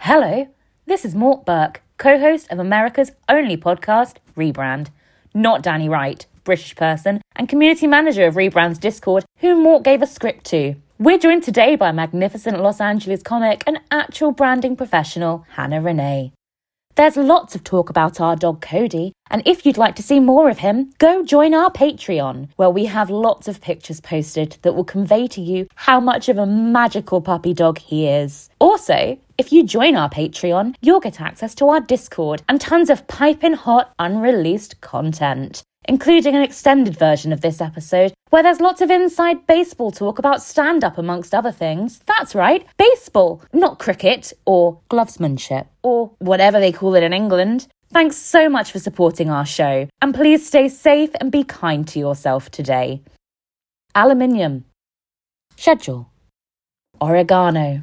Hello, this is Mort Burke, co-host of America's only podcast, Rebrand. Not Danny Wright, British person and community manager of Rebrand's Discord, whom Mort gave a script to. We're joined today by magnificent Los Angeles comic and actual branding professional, Hannah Renee. There's lots of talk about our dog Cody, and if you'd like to see more of him, go join our Patreon, where we have lots of pictures posted that will convey to you how much of a magical puppy dog he is. Also, if you join our Patreon, you'll get access to our Discord and tons of piping hot unreleased content, including an extended version of this episode where there's lots of inside baseball talk about stand-up amongst other things. That's right, baseball, not cricket or glovesmanship or whatever they call it in England. Thanks so much for supporting our show, and please stay safe and be kind to yourself today. Aluminium. Schedule. Oregano.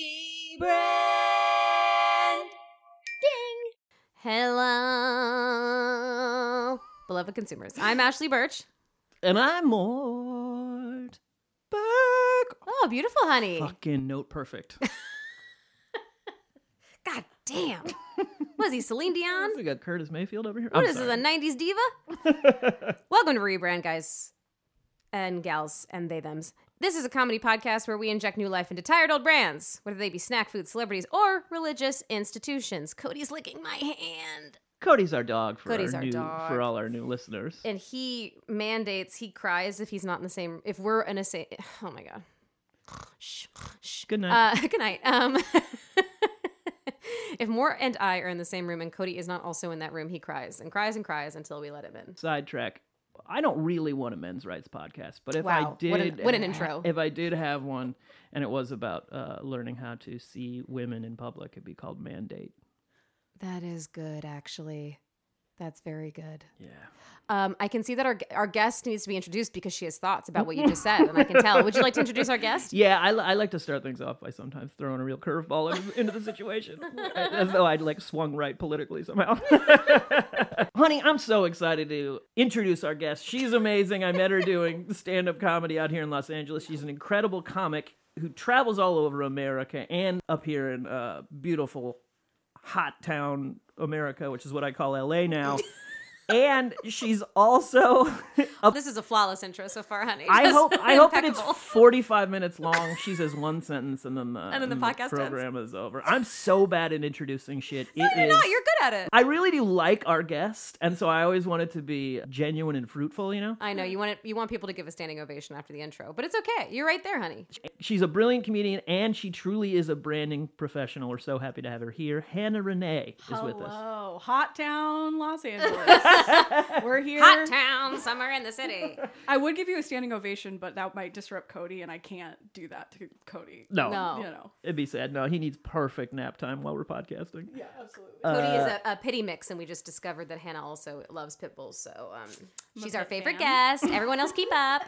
Ding! Hello, beloved consumers. I'm Ashley Birch. And I'm Mort Burke. Oh, beautiful, honey. Fucking note perfect. God damn. What is he, Celine Dion? We got Curtis Mayfield over here. What is this, a 90s diva? Welcome to Rebrand, guys and gals and they-thems. This is a comedy podcast where we inject new life into tired old brands, whether they be snack food, celebrities, or religious institutions. Cody's licking my hand. Cody's our dog for Cody's our our new dog. for all our new listeners. And he cries if he's not in the same, if we're in a same, oh my God. Shh, shh. Good night. Good night. If Mort and I are in the same room and Cody is not also in that room, he cries and cries and cries until we let him in. Sidetrack. I don't really want a men's rights podcast, but if Wow. I did, What an intro. If I did have one, and it was about learning how to see women in public, it'd be called Mandate. That is good, actually. That's very good. Yeah. I can see that our guest needs to be introduced because she has thoughts about what you just said, and I can tell. Would you like to introduce our guest? Yeah, I like to start things off by sometimes throwing a real curveball into the situation, as though I'd like swung right politically somehow. Honey, I'm so excited to introduce our guest. She's amazing. I met her doing stand-up comedy out here in Los Angeles. She's an incredible comic who travels all over America and up here in beautiful, hot town America, which is what I call LA now. And she's also This is a flawless intro so far, honey. I hope that it's Impeccable. 45 minutes long. She says one sentence and then the podcast program is over. I'm so bad at introducing shit. No, you're not. You're good at it. I really do like our guest, and so I always want it to be genuine and fruitful, you know? I know you want people to give a standing ovation after the intro, but it's okay. You're right there, honey. She's a brilliant comedian, and she truly is a branding professional. We're so happy to have her here. Hannah Renee is with us. Hello, hot town Los Angeles. We're here. Hot town, summer in the city. I would give you a standing ovation, but that might disrupt Cody, and I can't do that to Cody. No. You know. It'd be sad. No, he needs perfect nap time while we're podcasting. Yeah, absolutely. Cody is a pity mix, and we just discovered that Hannah also loves pit bulls, so she's our favorite guest. Everyone else keep up.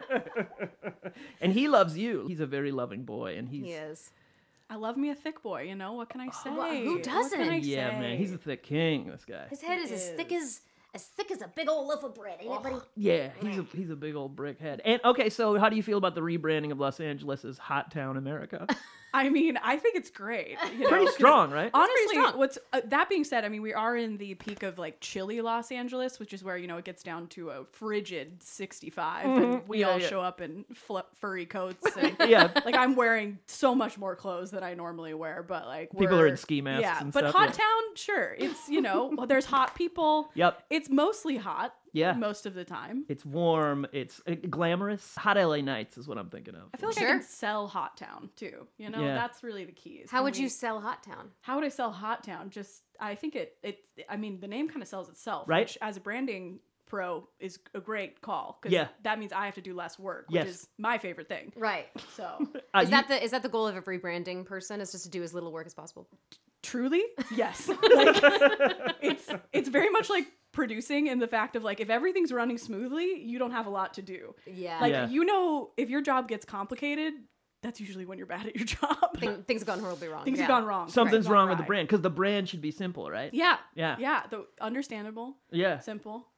And he loves you. He's a very loving boy, and He is. I love me a thick boy, you know? What can I say? who What doesn't? can I yeah, say? man, he's a thick king, this guy. His head is as thick as a big old loaf of bread, ain't it, buddy? Yeah, he's a big old brick head. And okay, so how do you feel about the rebranding of Los Angeles as Hot Town America? I mean, I think it's great. You know, Pretty 'cause strong, right? Honestly, strong. what's that being said, I mean, we are in the peak of like chilly Los Angeles, which is where, you know, it gets down to a frigid 65 and we all show up in furry coats and Yeah. like I'm wearing so much more clothes than I normally wear, but like People are in ski masks yeah, and but stuff, hot yeah. town, sure. It's, you know, well, there's hot people. Yep. It's mostly hot. Yeah. Most of the time. It's warm. It's glamorous. Hot LA nights is what I'm thinking of. I feel like I Sure. can sell Hot Town too. You know, Yeah. that's really the key. How would you sell Hot Town? How would I sell Hot Town? Just, I think I mean, the name kind of sells itself. Right. Which, as a branding pro, is a great call. Because Yeah. that means I have to do less work, which Yes. is my favorite thing. Right. So, Is that the goal of every branding person? Is just to do as little work as possible? truly, yes. Like, it's very much like producing in the fact of like, if everything's running smoothly, you don't have a lot to do. Yeah. Like, Yeah. you know, if your job gets complicated, that's usually when you're bad at your job. Things have gone horribly wrong. Things Yeah. have gone wrong. Something's Right, wrong with the right. brand because the brand should be simple, right? Yeah. Yeah. Yeah. Understandable. Yeah. Simple. Yep.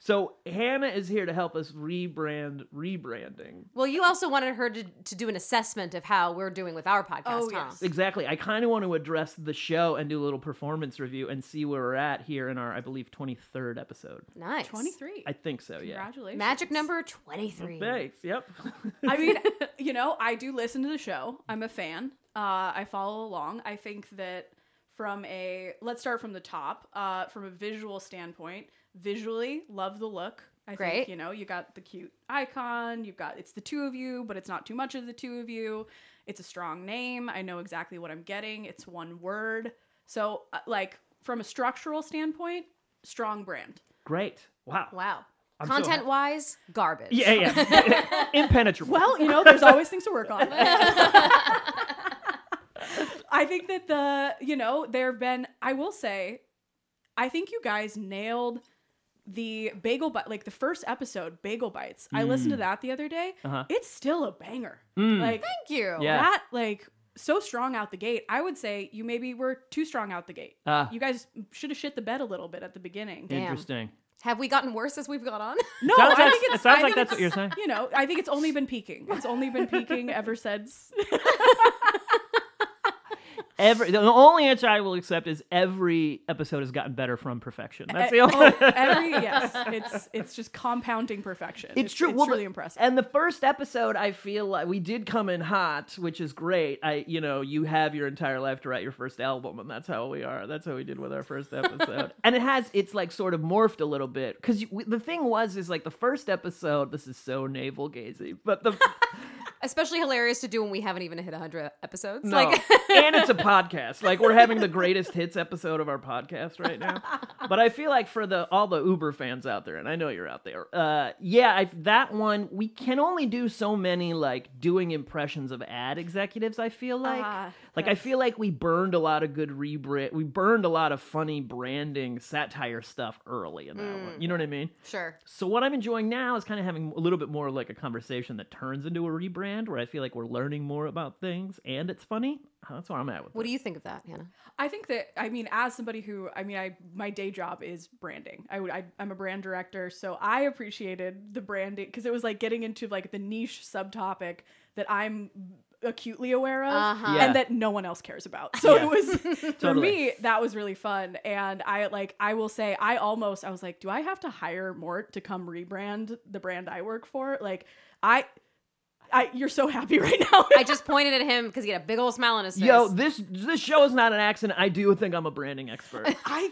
So Hannah is here to help us rebranding. Well, you also wanted her to do an assessment of how we're doing with our podcast, Oh, huh? yes. Exactly. I kind of want to address the show and do a little performance review and see where we're at here in our, I believe, 23rd episode. Nice. 23. I think so, yeah. Congratulations. Magic number 23. Thanks. Yep. I mean, I do listen to the show. I'm a fan. I follow along. I think that let's start from the top, from a visual standpoint, visually, love the look. I Great. think, you got the cute icon, it's the two of you, but it's not too much of the two of you. It's a strong name. I know exactly what I'm getting. It's one word. So, from a structural standpoint, strong brand. Great. Wow. Wow. I'm so Content-wise, garbage. Yeah. Impenetrable. Well, there's always things to work on. I think that there have been, I will say, I think you guys nailed the bagel bite, like the first episode, Bagel Bites. I listened to that the other day. Uh-huh. It's still a banger. Thank you. Yeah. That, so strong out the gate. I would say you maybe were too strong out the gate. You guys should have shit the bed a little bit at the beginning. Damn. Interesting. Have we gotten worse as we've gone on? No, Sounds I like- think it it's. sounds I like think that's what it's- you're saying. I think it's only been peaking. It's only been peaking ever since. The only answer I will accept is every episode has gotten better from perfection. That's the only. Yes, it's just compounding perfection. It's true. It's Well, really impressive. And the first episode, I feel like we did come in hot, which is great. You have your entire life to write your first album, and that's how we are. That's how we did with our first episode. And it's like sort of morphed a little bit because the thing is like the first episode. This is so navel gazing, but the. Especially hilarious to do when we haven't even hit 100 episodes. No. And it's a podcast. Like, we're having the greatest hits episode of our podcast right now. But I feel like for all the Uber fans out there, and I know you're out there, that one, we can only do so many, doing impressions of ad executives, I feel like. I feel like we burned a lot of good we burned a lot of funny branding, satire stuff early in that one. You know what I mean? Sure. So what I'm enjoying now is kind of having a little bit more like a conversation that turns into a rebrand where I feel like we're learning more about things and it's funny. That's where I'm at with it. What do you think of that, Hannah? I think that, as somebody who, my day job is branding. I'm a brand director, so I appreciated the branding because it was like getting into the niche subtopic that I'm acutely aware of and that no one else cares about. So it was, for me, that was really fun. And I will say, I was like, do I have to hire Mort to come rebrand the brand I work for? You're so happy right now. I just pointed at him because he had a big old smile on his face. Yo, this show is not an accident. I do think I'm a branding expert. I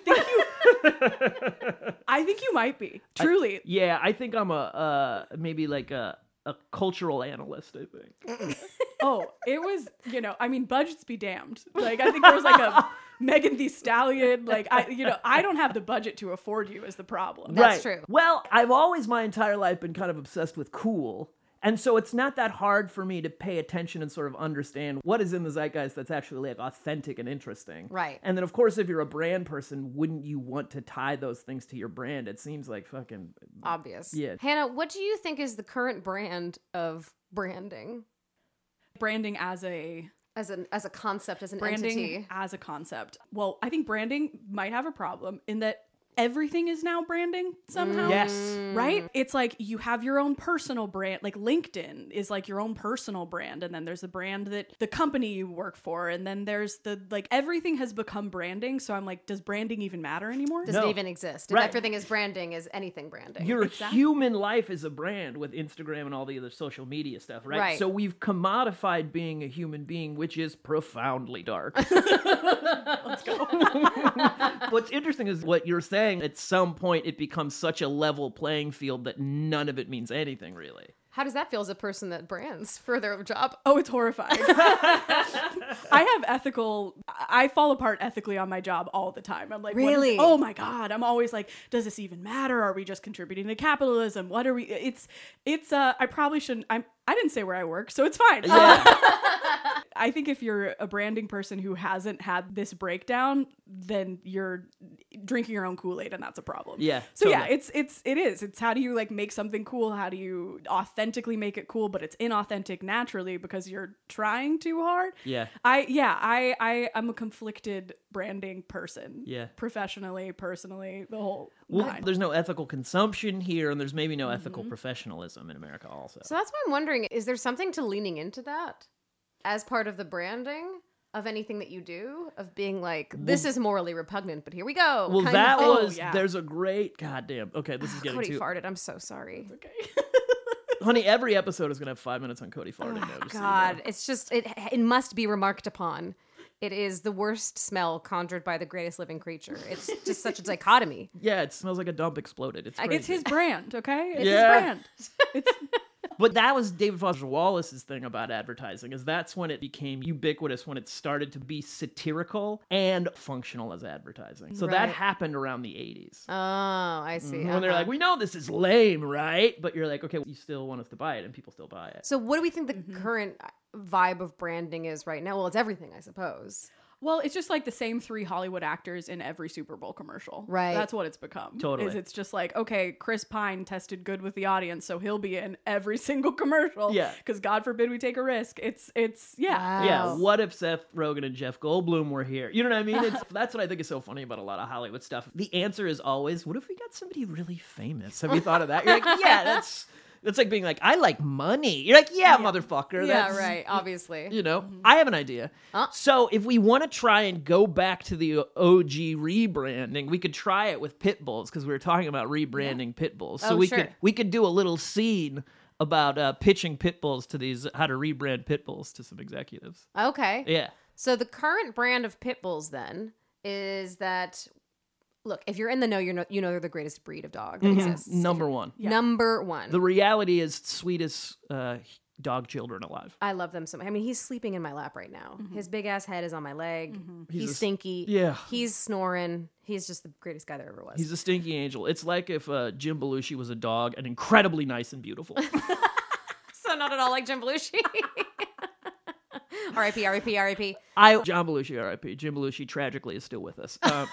think you might be. Truly. I think I'm maybe like a cultural analyst, I think. Oh, it was, budgets be damned. I think there was a Megan Thee Stallion. I don't have the budget to afford you is the problem. That's true. Well, I've always my entire life been kind of obsessed with cool. And so it's not that hard for me to pay attention and sort of understand what is in the zeitgeist that's actually authentic and interesting. Right. And then, of course, if you're a brand person, wouldn't you want to tie those things to your brand? It seems like fucking obvious. Yeah. Hannah, what do you think is the current brand of branding? Branding as a concept, as an branding entity. As a concept. Well, I think branding might have a problem in that everything is now branding somehow. Yes. Right? It's like you have your own personal brand. Like LinkedIn is like your own personal brand. And then there's the brand that the company you work for. And then there's everything has become branding. So I'm like, does branding even matter anymore? Does it even exist? If Right. everything is branding, is anything branding? Your human life is a brand with Instagram and all the other social media stuff, right? So we've commodified being a human being, which is profoundly dark. Let's go. What's interesting is what you're saying. At some point, it becomes such a level playing field that none of it means anything, really. How does that feel as a person that brands for their job? Oh, it's horrifying. I fall apart ethically on my job all the time. I'm like, really? Oh my God. I'm always like, does this even matter? Are we just contributing to capitalism? What are we? I probably shouldn't. I didn't say where I work, so it's fine. Yeah. I think if you're a branding person who hasn't had this breakdown, then you're drinking your own Kool-Aid, and that's a problem. Yeah. So totally. yeah, it's how do you like make something cool? How do you authentically make it cool, but it's inauthentic naturally because you're trying too hard? Yeah. I'm a conflicted branding person. Yeah. Professionally, personally, the whole Well, nine. there's no ethical consumption here, and there's maybe no ethical professionalism in America also. So that's why I'm wondering, is there something to leaning into that as part of the branding of anything that you do? Of being like, this is morally repugnant, but here we go. Well, kind that of thing. was, yeah. there's a great, goddamn, okay, this is getting Cody too, farted. I'm so sorry. Okay. honey, every episode is going to have 5 minutes on Cody farting. now, just so you know. God, it's just, it must be remarked upon. It is the worst smell conjured by the greatest living creature. It's just such a dichotomy. Yeah, it smells like a dump exploded. It's crazy. It's his brand, okay? It's Yeah. his brand. It's But that was David Foster Wallace's thing about advertising, is that's when it became ubiquitous, when it started to be satirical and functional as advertising. So that Right. happened around the 80s. Oh, I see. When they're like, we know this is lame, right? But you're like, okay, you still want us to buy it, and people still buy it. So what do we think the current vibe of branding is right now? Well, it's everything, I suppose. Well, it's just like the same 3 Hollywood actors in every Super Bowl commercial. Right. That's what it's become. Totally. Is it's just like, okay, Chris Pine tested good with the audience, so he'll be in every single commercial. Yeah. Because God forbid we take a risk. It's yeah. Wow. Yeah, what if Seth Rogen and Jeff Goldblum were here? You know what I mean? That's what I think is so funny about a lot of Hollywood stuff. The answer is always, what if we got somebody really famous? Have you thought of that? You're like, yeah, that's like being like, I like money. You're like, yeah, motherfucker. Yeah, That's, right. Obviously. You know, I have an idea. So if we want to try and go back to the OG rebranding, we could try it with pit bulls, because we were talking about rebranding pit bulls. So Oh, sure. we could do a little scene about pitching pit bulls to these, how to rebrand pit bulls to some executives. Okay. Yeah. So the current brand of pit bulls then is that, look, if you're in the know, you know they're the greatest breed of dog that exists. Number one. Yeah. Number one. The reality is sweetest dog children alive. I love them so much. I mean, he's sleeping in my lap right now. His big ass head is on my leg. He's a- stinky. yeah. He's snoring. He's just the greatest guy there ever was. He's a stinky angel. It's like if Jim Belushi was a dog and incredibly nice and beautiful. so not at all like Jim Belushi. R.I.P. R.I.P. R.I.P. John Belushi, R.I.P. Jim Belushi tragically is still with us.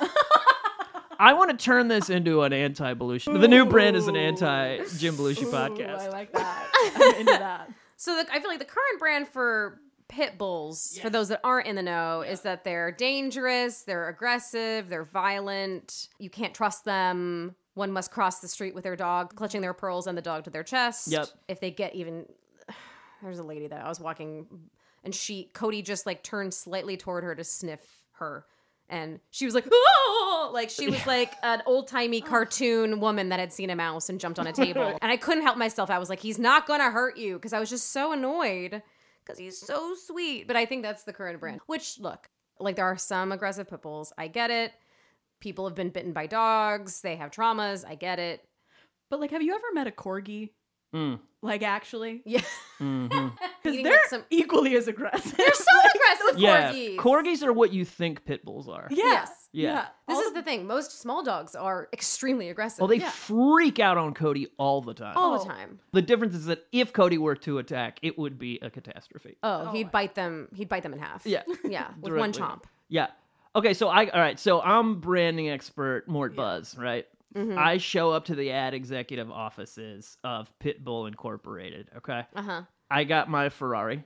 I want to turn this into an anti-Belushi. The new brand is an anti-Jim Belushi Ooh, podcast. I like that. I'm into that. So I feel like the current brand for pit bulls, for those that aren't in the know, is that they're dangerous, they're aggressive, they're violent. You can't trust them. One must cross the street with their dog, clutching their pearls and the dog to their chest. Yep. If they get even... There's a lady that I was walking, and Cody just like turned slightly toward her to sniff her. And she was like, oh! Like she was like an old-timey cartoon woman that had seen a mouse and jumped on a table. And I couldn't help myself. I was like, he's not going to hurt you. Because I was just so annoyed because he's so sweet. But I think that's the current brand. Which, look, like there are some aggressive pit bulls. I get it. People have been bitten by dogs. They have traumas. I get it. But like, have you ever met a corgi? Like, actually? Yeah. Because Eating, they're like, some- equally as aggressive. They're so aggressive, Yeah, corgis. corgis are what you think pit bulls are. Yes. Yeah. This is the thing. Most small dogs are extremely aggressive. Well, they freak out on Cody all the time. all the time. The difference is that if Cody were to attack, it would be a catastrophe. Oh, he'd bite them. He'd bite them in half. Yeah. Yeah, with one Directly. chomp. Yeah. Okay, so all right, so I'm branding expert Mort Buzz, right? I show up to the ad executive offices of Pitbull Incorporated, okay? Uh-huh. I got my Ferrari.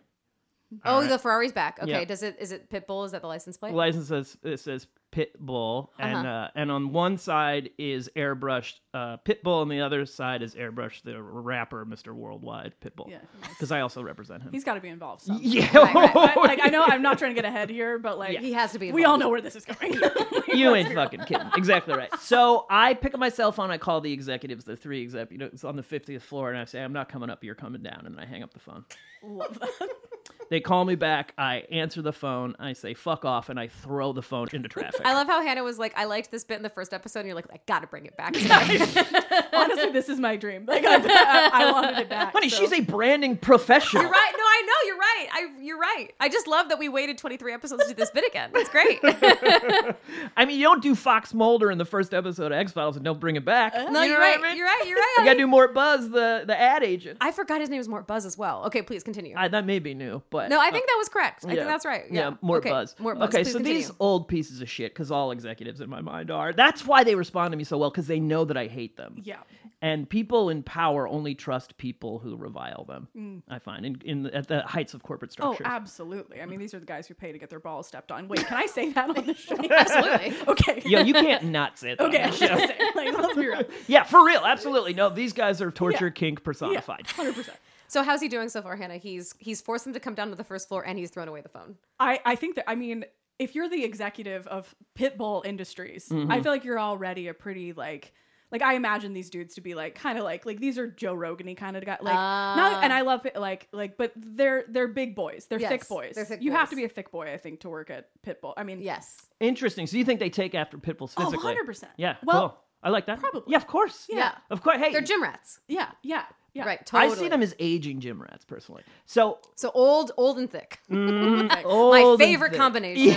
Oh, the Ferrari's back. Okay. Yeah. Is it Pitbull? Is that the license plate? License says Pitbull, and on one side is airbrushed Pitbull, and the other side is airbrushed the rapper Mr. Worldwide Pitbull. Yeah. Because I also represent him. He's got to be involved. Somehow. Yeah, Like, I know I'm not trying to get ahead here, but like, He has to be. we all involved. know where this is going. You ain't fucking kidding. Exactly right. So I pick up my cell phone. I call the executives, the 3 executives on the 50th floor, and I say, I'm not coming up. You're coming down. And then I hang up the phone. Love that. They call me back. I answer the phone. I say, fuck off. And I throw the phone into traffic. I love how Hannah was like, I liked this bit in the first episode, and you're like, I gotta bring it back. Honestly, this is my dream. Like, I wanted it back. Honey, so. she's a branding professional. You're right. No, I know. You're right. You're right. I just love that we waited 23 episodes to do this bit again. That's great. I mean, you don't do Fox Mulder in the first episode of X-Files and don't bring it back. No, You know you're what I right. mean? You're right. You're You right. gotta do Mort Buzz, the ad agent. I forgot his name was Mort Buzz as well. Okay, please continue. That may be new, but No, I think that was correct. I think that's right. Yeah, Mort okay. Buzz. Mort Buzz. Okay, Please so continue. these old pieces of shit, because all executives in my mind are. That's why they respond to me so well, because they know that I hate them. Yeah. And people in power only trust people who revile them. I find at the heights of corporate Oh, structure. absolutely. I mean, these are the guys who pay to get their balls stepped on. Wait, can I say that on the show? Absolutely. Okay. Yo, you can't not say that. Okay, on I the should show. say, like, let's be real. Yeah, for real, absolutely. No, these guys are torture kink personified. 100%. So how's he doing so far, Hannah? He's forced them to come down to the first floor and he's thrown away the phone. I think that, I mean, if you're the executive of Pitbull Industries, Mm-hmm. I feel like you're already a pretty, like I imagine these dudes to be like kind of like these are Joe Rogan-y kind of guy, like not, and I love it, like but they're big boys, they're Yes, thick boys. they're thick you have boys. to be a thick boy, I think, to work at Pitbull. I mean, Yes. Interesting. So you think they take after Pitbulls oh, physically? 100%. Yeah. Well, cool. I like that. probably. Yeah, of course. Yeah. Of course. Hey, They're gym rats. yeah. Right. Totally. I see them as aging gym rats personally. So So old and thick. old My and favorite thick. combination.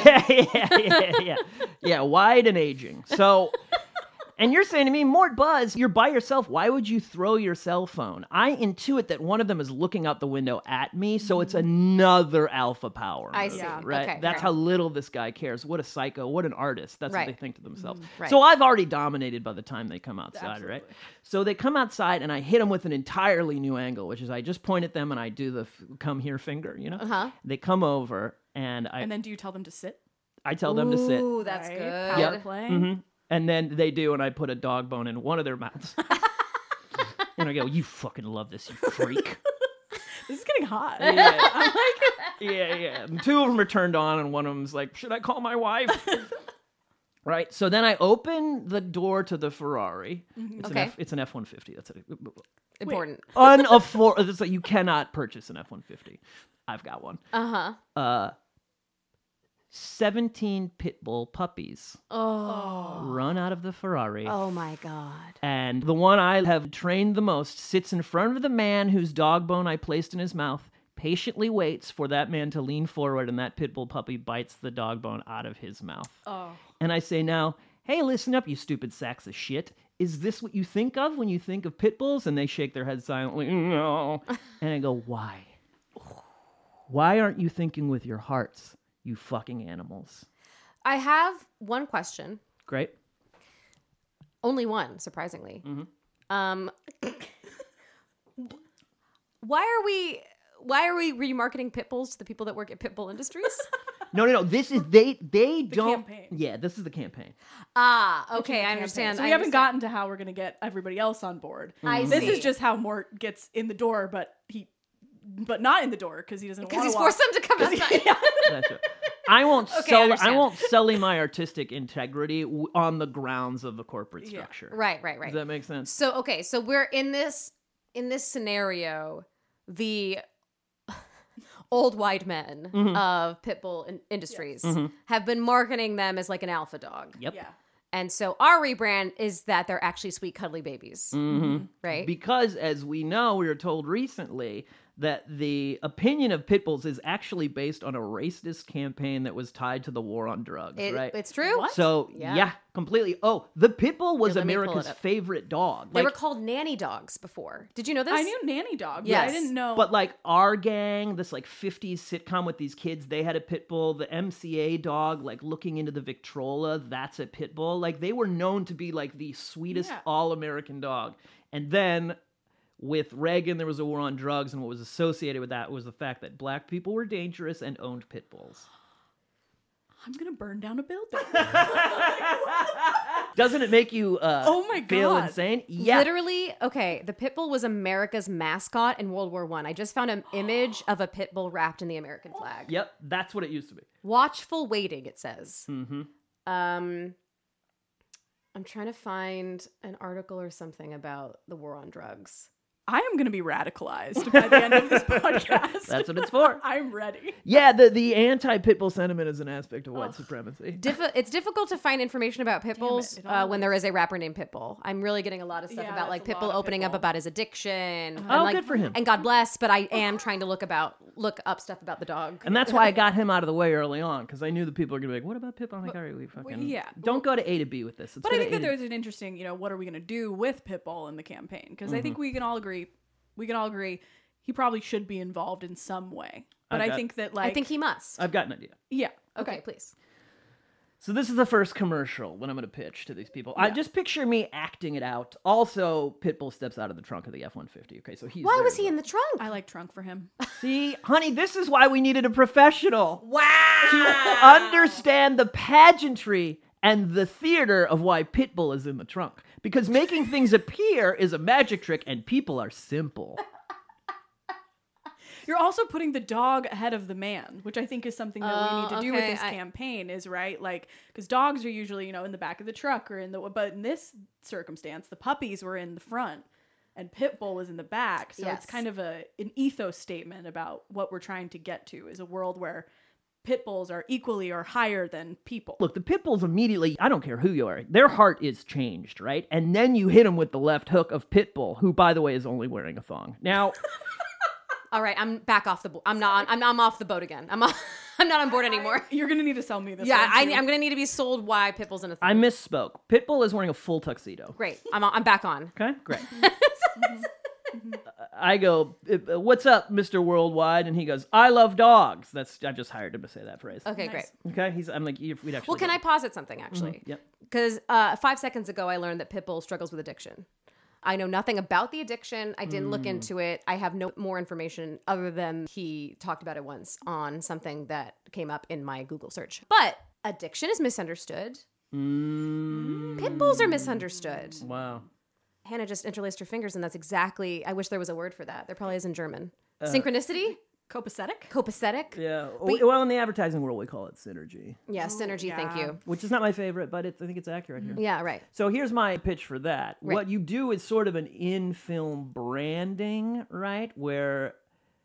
Yeah, wide and aging. So, and you're saying to me, Mort Buzz, you're by yourself. Why would you throw your cell phone? I intuit that one of them is looking out the window at me, so it's another alpha power. I move, see. Right? Okay, That's right. how little this guy cares. What a psycho. What an artist. That's Right. what they think to themselves. Right. So I've already dominated by the time they come outside, Absolutely. right? So they come outside, and I hit them with an entirely new angle, which is I just point at them and I do the come here finger, you know? Uh-huh. They come over, and And then do you tell them to sit? I tell them to sit. Ooh, that's Right? good. Power Yep. play. Mm-hmm. And then they do, and I put a dog bone in one of their mouths. And I go, "You fucking love this, you freak." This is getting hot. Yeah. I'm like, Yeah. And two of them are turned on, and one of them's like, "Should I call my wife?" Right. So then I open the door to the Ferrari. It's Okay. it's an F-150. That's it. Important. Unaffordable. So you cannot purchase an F-150. I've got one. Uh-huh. 17 pit bull puppies Oh. run out of the Ferrari. Oh my God. And the one I have trained the most sits in front of the man whose dog bone I placed in his mouth, patiently waits for that man to lean forward, and that pit bull puppy bites the dog bone out of his mouth. oh. And I say now, "Hey, listen up, you stupid sacks of shit. Is this what you think of when you think of pit bulls?" And they shake their heads silently. "No." And I go, "Why? Why aren't you thinking with your hearts, you fucking animals?" I have one question. Great. Only one, surprisingly. Mm-hmm. Why are we remarketing pit bulls to the people that work at Pitbull Industries? No. This is they don't. campaign. Yeah, this is the campaign. Okay, I understand. So we haven't gotten to how we're gonna get everybody else on board. I This see. is just how Mort gets in the door, but not in the door because he doesn't because want he's to. forced them to come outside. That's it. I won't Okay, I understand. I won't sully my artistic integrity on the grounds of the corporate Yeah. structure. Right. Does that make sense? So okay, so we're in this scenario, the old white men of Pitbull Industries have been marketing them as like an alpha dog. Yep. Yeah. And so our rebrand is that they're actually sweet cuddly babies. Mm-hmm. Right? Because as we know, we were told recently that the opinion of pit bulls is actually based on a racist campaign that was tied to the war on drugs, right? It's true. What? So Yeah. yeah, completely. Oh, the pit bull was Here, let me pull America's it up. favorite dog. They Like, were called nanny dogs before. Did you know this? I knew Nanny Dog. Yes. But I didn't know. but like Our Gang, this like 50s sitcom with these kids, they had a pit bull. The MCA dog, like looking into the Victrola, that's a pit bull. Like they were known to be like the sweetest Yeah. all-American dog. And then with Reagan, there was a war on drugs, and what was associated with that was the fact that black people were dangerous and owned pit bulls. I'm gonna burn down a building. Doesn't it make you Oh my feel God. insane? Yeah. Literally, okay, the pit bull was America's mascot in World War I. I just found an image of a pit bull wrapped in the American flag. Yep, that's what it used to be. Watchful waiting, it says. Mm-hmm. I'm trying to find an article or something about the war on drugs. I am going to be radicalized by the end of this podcast. That's what it's for. I'm ready. Yeah, the anti-pitbull sentiment is an aspect of white supremacy. It's difficult to find information about pit bulls when there is a rapper named Pitbull. I'm really getting a lot of stuff about like that's a Pitbull lot of opening up Pitbull. about his addiction. Oh, and, good for him. And God bless, but I am trying to look up stuff about the dog. And that's why I got him out of the way early on, because I knew the people are going to be like, what about Pitbull? I'm like, all right, we fucking... yeah. Don't go to A to B with this. Let's But go I to think A that to- there's an interesting, what are we going to do with Pitbull in the campaign? Because I think we can all agree he probably should be involved in some way. But I think that, like... I think he must. I've got an idea. Yeah. Okay, please. So this is the first commercial when I'm going to pitch to these people. I just picture me acting it out. Also, Pitbull steps out of the trunk of the F-150. Okay, so he's Why there was as he well. in the trunk? I like trunk for him. See, honey, this is why we needed a professional Wow. to understand the pageantry and the theater of why Pitbull is in the trunk. Because making things appear is a magic trick, and people are simple. You're also putting the dog ahead of the man, which I think is something that we need to do with okay, this campaign is, right? Like, because dogs are usually, in the back of the truck or but in this circumstance, the puppies were in the front and Pitbull was in the back. So Yes. it's kind of an ethos statement about what we're trying to get to is a world where pit bulls are equally or higher than people. Look, the Pitbulls immediately, I don't care who you are, their heart is changed, right? And then you hit them with the left hook of Pitbull, who, by the way, is only wearing a thong. Now... All right, I'm back off the boat. I'm off the boat again. I'm not on board anymore. You're going to need to sell me this Yeah, one, too. I'm gonna need to be sold why Pitbull's in a thing. I misspoke. Pitbull is wearing a full tuxedo. Great. I'm back on. Okay, great. I go, what's up, Mr. Worldwide? And he goes, I love dogs. I just hired him to say that phrase. Okay, great. Okay, I'm like, we'd actually. Well, can I posit something actually? Yep. Because 5 seconds ago, I learned that Pitbull struggles with addiction. I know nothing about the addiction. I didn't look into it. I have no more information other than he talked about it once on something that came up in my Google search. But addiction is misunderstood. Pit bulls are misunderstood. Wow. Hannah just interlaced her fingers, and that's exactly. I wish there was a word for that. There probably is in German. Synchronicity? Copacetic? Copacetic? Yeah. Well, in the advertising world, we call it synergy, Yeah, synergy. yeah. Thank you. which is not my favorite, but I think it's accurate here. Yeah, right. So here's my pitch for that. Right. What you do is sort of an in-film branding, right? Where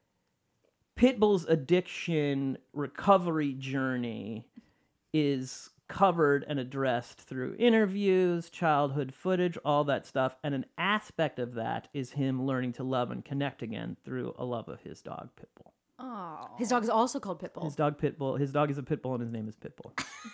Pitbull's addiction recovery journey is covered and addressed through interviews, childhood footage, all that stuff. And an aspect of that is him learning to love and connect again through a love of his dog, Pitbull. Oh. His dog is also called Pitbull. His dog, Pitbull. His dog is a Pitbull, and his name is Pitbull.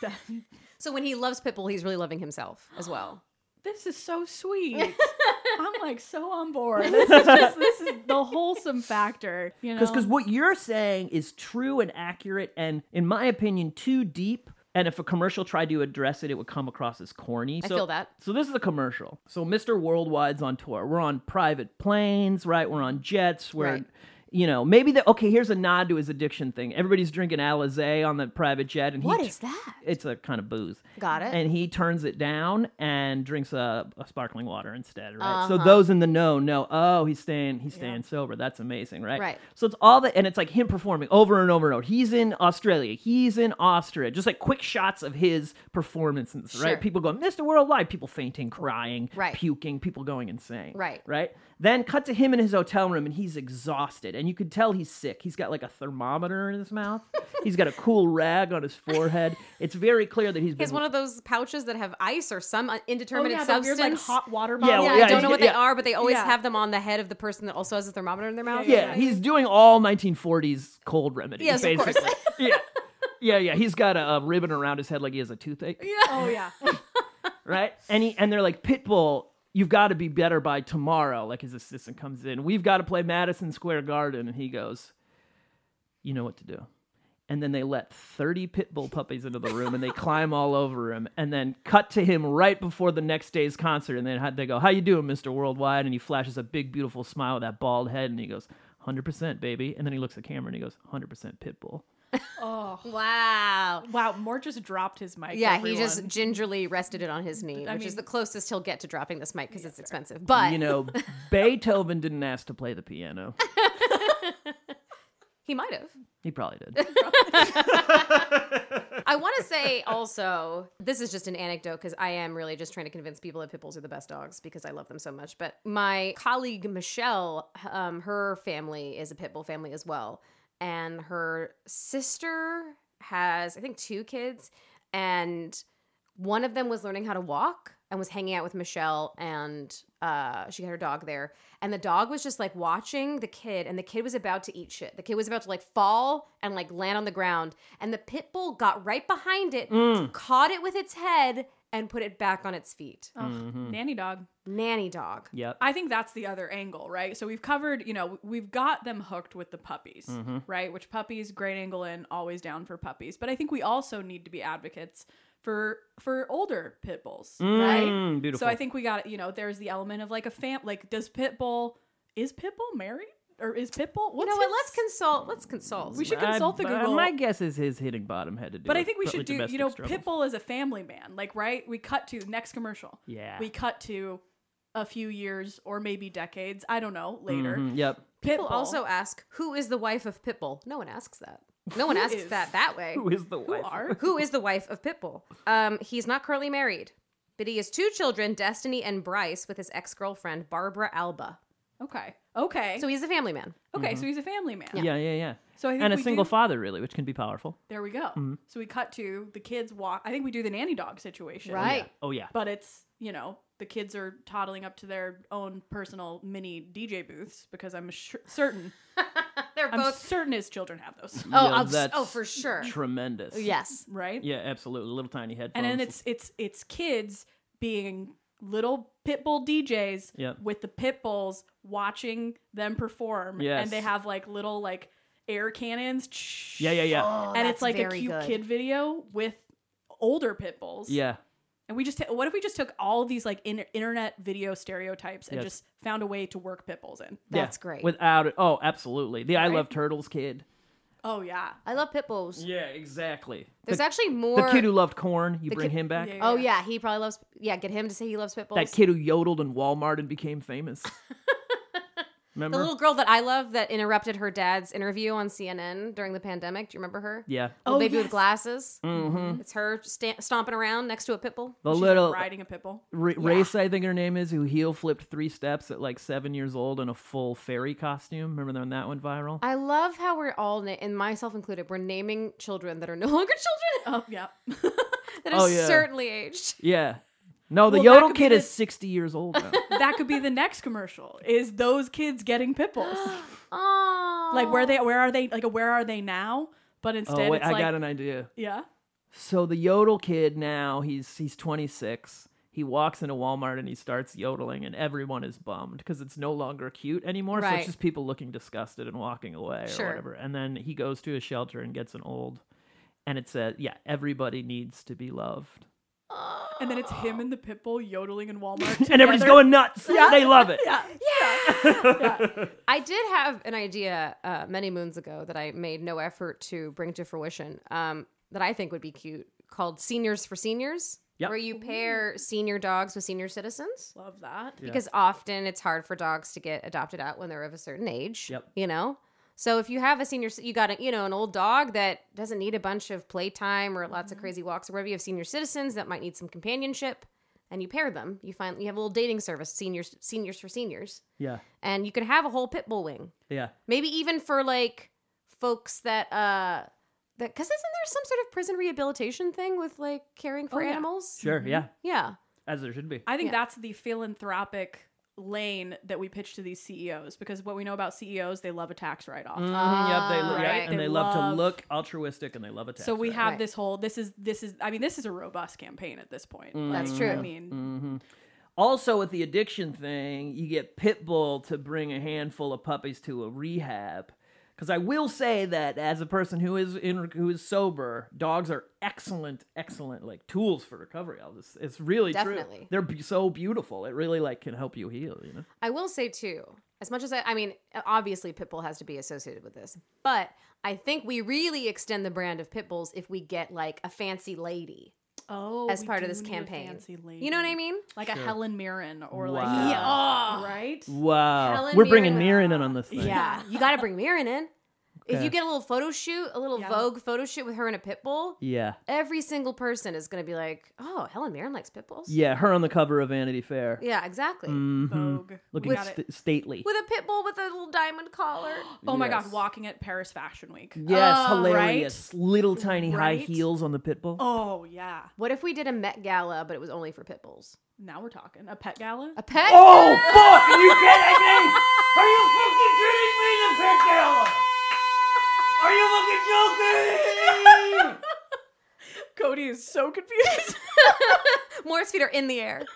So when he loves Pitbull, he's really loving himself as well. This is so sweet. I'm like so on board. This is the wholesome factor, Because what you're saying is true and accurate, and in my opinion, too deep. And if a commercial tried to address it, it would come across as corny. I feel that. So this is the commercial. So Mr. Worldwide's on tour. We're on private planes, right? We're on jets. We're, Right. maybe here's a nod to his addiction thing. Everybody's drinking Alizé on the private jet. And What is that? It's a kind of booze. Got it. And he turns it down and drinks a sparkling water instead, right? So Uh-huh. those in the know, oh, he's staying sober. That's amazing, right? Right. So it's all that, and it's like him performing over and over and over. He's in Australia. He's in Austria. Just like quick shots of his performances, Sure. right? People going, Mr. Worldwide. People fainting, crying, Right. puking. People going insane. Right. Right. Then cut to him in his hotel room, and he's exhausted, and you could tell he's sick. He's got like a thermometer in his mouth. He's got a cool rag on his forehead. It's very clear that he's He been. has one of those pouches that have ice or some Oh, indeterminate yeah, the weird, substance. like, hot water Yeah, bottle. Yeah, well, I don't know what they yeah. are, but they always Yeah. have them on the head of the person that also has a thermometer in their mouth. Yeah, he's doing all 1940s cold remedies, Yes, of basically. course. Yeah. He's got a ribbon around his head like he has a toothache, Oh, yeah. right? And they're like, Pitbull, you've got to be better by tomorrow. Like his assistant comes in, we've got to play Madison Square Garden, and he goes, you know what to do. And then they let 30 pit bull puppies into the room, and they climb all over him, and then cut to him right before the next day's concert, and then they go, how you doing, Mr. Worldwide? And he flashes a big, beautiful smile with that bald head, and he goes, 100%, baby. And then he looks at the camera, and he goes, 100% pit bull. Oh, Wow. wow. Mort just dropped his mic. Yeah, everyone. he just gingerly rested it on his knee, which is mean- the closest he'll get to dropping this mic because it's expensive. But Beethoven didn't ask to play the piano. he might have. He probably did. I want to say also, this is just an anecdote because I am really just trying to convince people that pit bulls are the best dogs because I love them so much. But my colleague Michelle, her family is a pit bull family as well. And her sister has, I think, 2 kids. And one of them was learning how to walk and was hanging out with Michelle, and she had her dog there. And the dog was just like watching the kid, and the kid was about to eat shit. The kid was about to like fall and like land on the ground. And the pit bull got right behind it, caught it with its head, and put it back on its feet. Oh, nanny dog. Nanny dog. Yep. I think that's the other angle, right? So we've covered, we've got them hooked with the puppies, right? Which puppies, great angle in, always down for puppies. But I think we also need to be advocates for older pit bulls, right? Beautiful. So I think we got, there's the element of like like, is Pit Bull married? Or is Pit Bull? You know what? Let's consult. We should consult the Google. My guess is his hitting bottom had to do But with I think we should do, domestic struggles. Pit Bull is a family man. Like, right? We cut to next commercial. Yeah. We cut to a few years or maybe decades. I don't know, later. Yep. People also ask, who is the wife of Pitbull? No one asks that. No one asks that way. Who is the wife? Who is the wife of Pitbull? He's not currently married, but he has 2 children, Destiny and Bryce, with his ex-girlfriend, Barbara Alba. Okay. So he's a family man. Okay, so he's a family man. Yeah. So I think and a we single do- father, really, which can be powerful. There we go. So we cut to the kids walk. I think we do the nanny dog situation. Right. Oh, yeah. But it's, the kids are toddling up to their own personal mini DJ booths because I'm certain They're I'm both. certain his children have those. That's for sure. Tremendous. Yes. Right? Yeah, absolutely. Little tiny headphones. And then it's kids being little pit bull DJs Yep. with the pit bulls watching them perform. Yes. And they have like little like air cannons. Yeah. Oh, And that's it's like a very cute good. kid video with older pit bulls. Yeah. And we just what if we just took all of these like internet video stereotypes and Yes. just found a way to work pit bulls in? That's great. Without it. Oh, absolutely. The I Right? Love Turtles kid. Oh yeah. I love pit bulls. Yeah, exactly. There's actually more. The kid who loved corn, you bring kid- him back. Yeah. Oh yeah, he probably loves. Yeah, get him to say he loves pit bulls. That kid who yodeled in Walmart and became famous. Remember? The little girl that I love that interrupted her dad's interview on CNN during the pandemic. Do you remember her? Yeah. Little Oh, baby with yes. glasses. Mm-hmm. It's her stomping around next to a pit bull. The She's little riding a pit bull. Race, I think her name is, who heel flipped 3 steps at like 7 years old in a full fairy costume. Remember when that went viral? I love how we're all, and myself included, we're naming children that are no longer children. Oh yeah. That are Oh, yeah. certainly aged. Yeah. No, the Well, that yodel could be kid the- is 60 years old now. That could be the next commercial. Is those kids getting pit bulls? Oh, Like where are they? Like where are they now? But instead, Oh, wait, it's I like got an idea. yeah. So the yodel kid now, he's 26. He walks into Walmart and he starts yodeling, and everyone is bummed because it's no longer cute anymore. So Right. it's just people looking disgusted and walking away Sure. or whatever. And then he goes to a shelter and gets an old, and it says, "Yeah, everybody needs to be loved." And then it's him and the pit bull yodeling in Walmart. And everybody's together. going nuts. They love it. Yeah. I did have an idea many moons ago that I made no effort to bring to fruition that I think would be cute, called Seniors for Seniors, Yep. where you pair senior dogs with senior citizens. Love that. Because often it's hard for dogs to get adopted out when they're of a certain age. Yep. You know? So if you have a senior, you got an old dog that doesn't need a bunch of playtime or lots of crazy walks or whatever. You have senior citizens that might need some companionship, and you pair them. You have a little dating service, seniors for seniors, Yeah. and you can have a whole pit bull wing. Yeah. Maybe even for like folks that because isn't there some sort of prison rehabilitation thing with like caring for Oh, yeah. animals? Sure. Yeah. Yeah. As there should be. I think Yeah. that's the philanthropic lane that we pitch to these CEOs, because what we know about CEOs, they love a tax write-off. Yep. right. And They they love to love- look altruistic, and they love a tax So we write-off. have Right. this whole this is a robust campaign at this point. That's Like, true. I mean, Also, with the addiction thing, you get Pitbull to bring a handful of puppies to a rehab. Because I will say that as a person who is sober, dogs are excellent like tools for recovery. It's really Definitely. true. They're so beautiful. It really like can help you heal. You know. I will say too, as much as I mean, obviously Pitbull has to be associated with this, but I think we really extend the brand of pit bulls if we get like a fancy lady as we part of do this need a campaign. fancy lady. You know what I mean? Like a Helen Mirren or like Wow. Yeah. right? Wow, Helen we're bringing Mirren. Mirren in on this thing. Yeah, you got to bring Mirren in. If you get a little photo shoot, a little Yeah. Vogue photo shoot with her and a pit bull, Yeah. every single person is going to be like, oh, Helen Mirren likes pit bulls? Yeah, her on the cover of Vanity Fair. Yeah, exactly. Mhm. Vogue. Looking We got it. stately. With a pit bull with a little diamond collar. Oh my Yes. God, walking at Paris Fashion Week. Yes, Oh, hilarious. Little tiny high Right? heels on the pit bull. Oh yeah. What if we did a Met Gala, but it was only for pit bulls? Now we're talking. A pet gala? A pet? Oh, fuck! Are you kidding me? Are you fucking kidding me, the pet gala? Are you fucking joking? Cody is so confused. Moore's feet are in the air.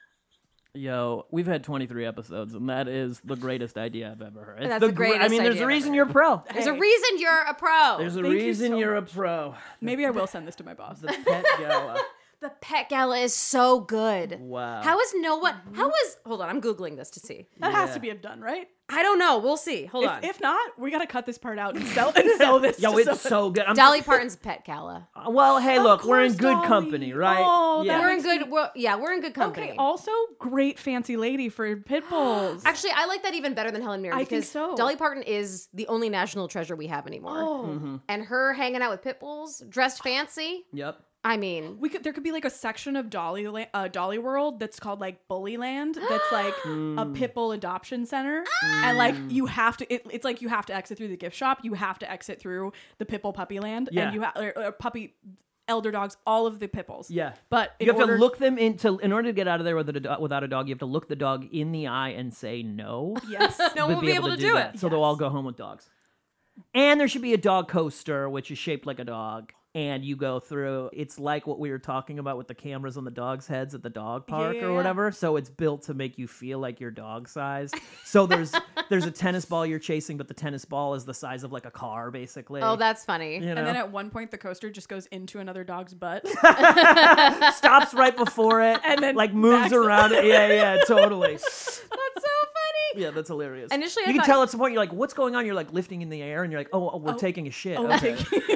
Yo, we've had 23 episodes, and that is the greatest idea I've ever heard. It's That's the greatest I mean, there's idea a I've reason ever you're a pro. There's a reason you're a pro. There's a Thank you reason so you're a pro. Maybe I will send this to my boss. The pet gala. The pet gala is so good. Wow. How is no one? How is? Hold on, I'm googling this to see. That has Yeah. to be done, right? I don't know. We'll see. Hold on. If not, we gotta cut this part out and sell this. Yo, to it's someone. so good. Dolly Parton's pet gala. Well, hey, Of look, we're in course, good Dolly. company, right? Oh, that yeah. We're in makes good. We're in good company. Okay. Also, great fancy lady for pit bulls. Actually, I like that even better than Helen Mirren I because think so. Dolly Parton is the only national treasure we have anymore. Oh, Mm-hmm. And her hanging out with pit bulls, dressed fancy. Yep. I mean, there could be like a section of Dolly World that's called like Bully Land. That's like a pit bull adoption center, and like you have to. It's like you have to exit through the gift shop. You have to exit through the pit bull puppy land, Yeah. and you have puppy elder dogs, all of the pit bulls. Yeah. But You have to look them in order to get out of there without a dog. You have to look the dog in the eye and say no. Yes. no one will be able to do that. it. So they'll all go home with dogs. And there should be a dog coaster, which is shaped like a dog. And you go through, it's like what we were talking about with the cameras on the dogs' heads at the dog park Yeah. or whatever. So it's built to make you feel like you're dog sized. So there's a tennis ball you're chasing, but the tennis ball is the size of like a car, basically. Oh, that's funny. You know? And then at one point, the coaster just goes into another dog's butt. Stops right before it And then like moves backs up. around it. Yeah, totally. That's so funny. Yeah, that's hilarious. Initially, I you can thought- tell at some point you're like, "What's going on?" You're like lifting in the air, and you're like, "Oh, we're taking a shit." Oh, Okay.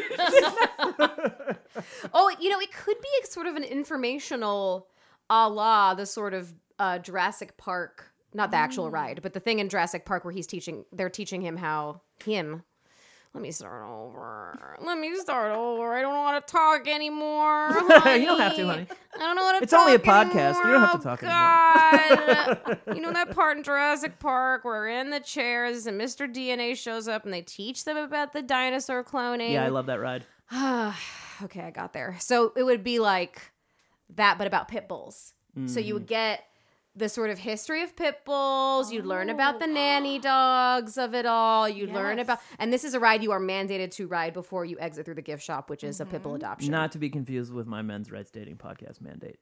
Oh, it could be a sort of an informational, a la the sort of Jurassic Park, not the actual ride, but the thing in Jurassic Park where they're teaching him let me start over. I don't want to talk anymore. Honey. You don't have to, honey. I don't know what to It's only a talk podcast. Anymore. You don't have to talk anymore. God. You know that part in Jurassic Park where we're in the chairs and Mr. DNA shows up and they teach them about the dinosaur cloning? Yeah, I love that ride. Okay, I got there. So it would be like that, but about pit bulls. So you would get the sort of history of pit bulls. You'd learn about the nanny dogs of it all. You'd learn about, and this is a ride you are mandated to ride before you exit through the gift shop, which is a pit bull adoption. Not to be confused with my men's rights dating podcast mandate.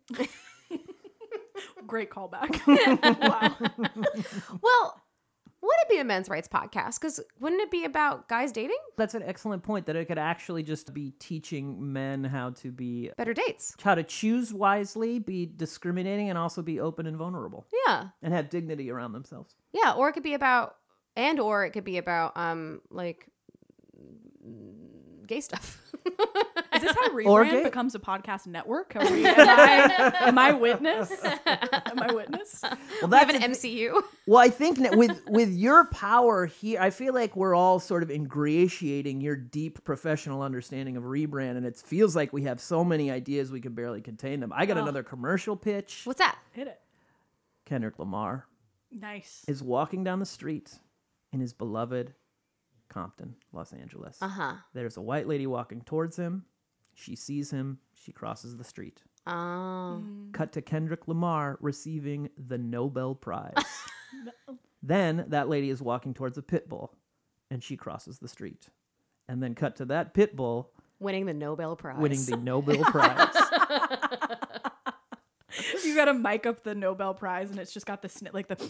Great callback. Well, would it be a men's rights podcast? Because wouldn't it be about guys dating? That's an excellent point. That it could actually just be teaching men how to Better dates. how to choose wisely, be discriminating, and also be open and vulnerable, Yeah. and have dignity around themselves. Yeah. Or it could be about, like gay stuff. Is this how Or Rebrand gay. becomes a podcast network? Am I witness? Am I witness? Well, We have that's an MCU. Well, I think that with your power here, I feel like we're all sort of ingratiating your deep professional understanding of Rebrand, and it feels like we have so many ideas we can barely contain them. I got another commercial pitch. What's that? Hit it. Kendrick Lamar Nice. is walking down the street in his beloved Compton, Los Angeles. Uh-huh. There's a white lady walking towards him. She sees him. She crosses the street. Oh. Cut to Kendrick Lamar receiving the Nobel Prize. Then that lady is walking towards a pit bull, and she crosses the street. And then cut to that pit bull Winning the Nobel Prize. winning the Nobel Prize. You gotta mic up the Nobel Prize, and it's just got the like the.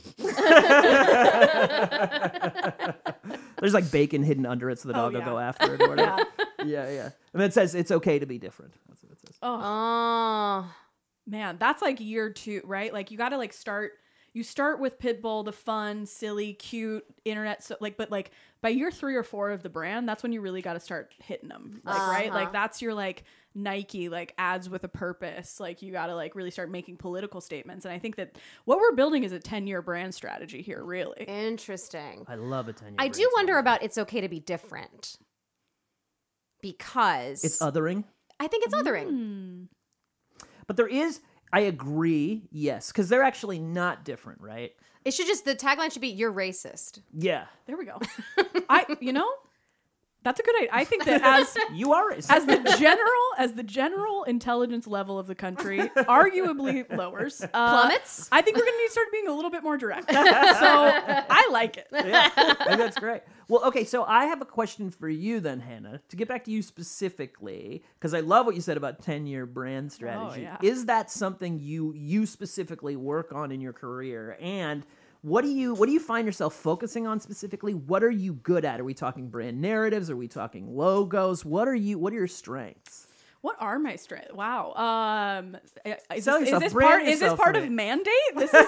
There's like bacon hidden under it, so the dog will yeah. go after it or whatever. Yeah. And then it says it's okay to be different. That's what it says. Oh. Man, that's like year 2, right? Like you gotta like start. you start with Pitbull, the fun, silly, cute internet. So but by year 3 or 4 of the brand, that's when you really got to start hitting them. Right. Like that's your Nike, ads with a purpose. You got to really start making political statements. And I think that what we're building is a 10-year brand strategy here, really. Interesting. I love a 10-year I do wonder about It's Okay to Be Different. Because it's othering. I think it's othering. But there is, I agree, yes, because they're actually not different, right? It should the tagline should be, "You're racist." Yeah. There we go. That's a good idea. I think that as You are racist. as the general intelligence level of the country arguably lowers, Plummets? I think we're going to need to start being a little bit more direct. So I like it. Yeah, I think that's great. Well, okay, so I have a question for you then, Hannah, to get back to you specifically, because I love what you said about 10-year brand strategy. yeah. Is that something you specifically work on in your career? And what do you find yourself focusing on specifically? What are you good at? Are we talking brand narratives? Are we talking logos? What are your strengths? What are my strengths? Wow. Is Sell this yourself. part Brand is this yourself part for of me. mandate? This is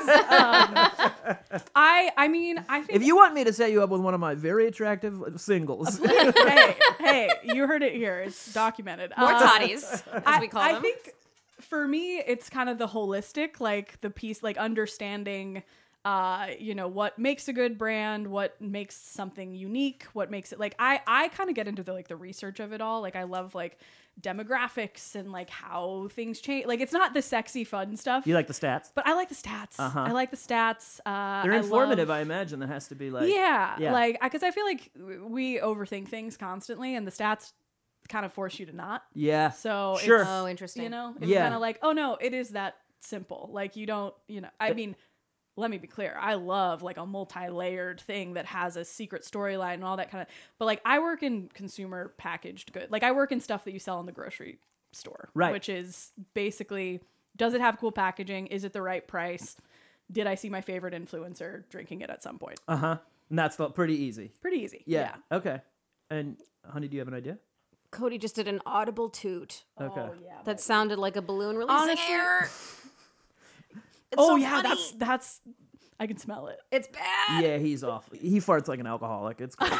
I mean, I think If you want me to set you up with one of my very attractive singles, hey, you heard it here. It's documented. More toddies, as we call I them. think for me, it's kind of the holistic, the piece, understanding, what makes a good brand, what makes something unique, what makes it I kind of get into the research of it all. I love demographics and how things change. It's not the sexy fun stuff. you like the stats? But I like the stats. Uh-huh. I like the stats. They're I informative, love- I imagine. That has to be yeah. yeah. Because I feel like we overthink things constantly, and the stats kind of force you to not. Yeah. So Sure. it's, Oh, interesting. it's Yeah. kind of oh no, it is that simple. You don't, I mean, let me be clear. I love a multi-layered thing that has a secret storyline and all that kind of, but I work in consumer packaged good. I work in stuff that you sell in the grocery store, Right. which is basically, does it have cool packaging? Is it the right price? Did I see my favorite influencer drinking it at some point? Uh-huh. And that's pretty easy. Pretty easy. Yeah. Okay. And honey, do you have an idea? Cody just did an audible toot Okay. Oh, yeah. that sounded like a balloon releasing Honestly- air. It's Oh so yeah, funny. that's I can smell it. It's bad. Yeah, he's off. He farts like an alcoholic. It's crazy.